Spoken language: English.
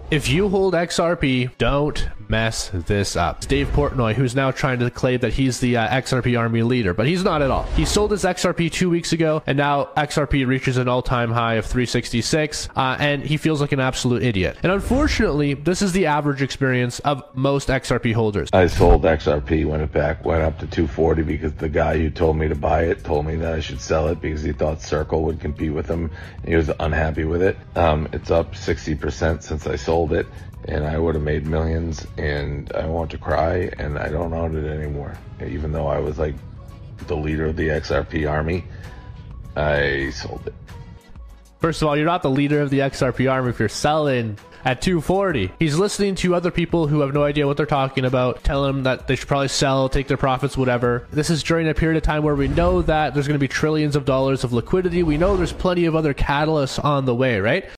If you hold XRP, don't mess this up. It's Dave Portnoy, who's now trying to claim that he's the XRP army leader, but he's not at all. He sold his XRP 2 weeks ago, and now XRP reaches an all-time high of 366, and he feels like an absolute idiot. And unfortunately, this is the average experience of most XRP holders. I sold XRP when it went up to 240 because the guy who told me to buy it told me that I should sell it because he thought Circle would compete with him, and he was unhappy with it. It's up 60% since I sold it, and I would have made millions, and I want to cry, and I don't own it anymore. Even though I was like the leader of the XRP army, I sold it. First of all, you're not the leader of the XRP army if you're selling at 240. He's listening to other people who have no idea what they're talking about, tell him that they should probably sell, take their profits, whatever. This is during a period of time where we know that there's going to be trillions of dollars of liquidity. We know there's plenty of other catalysts on the way, right?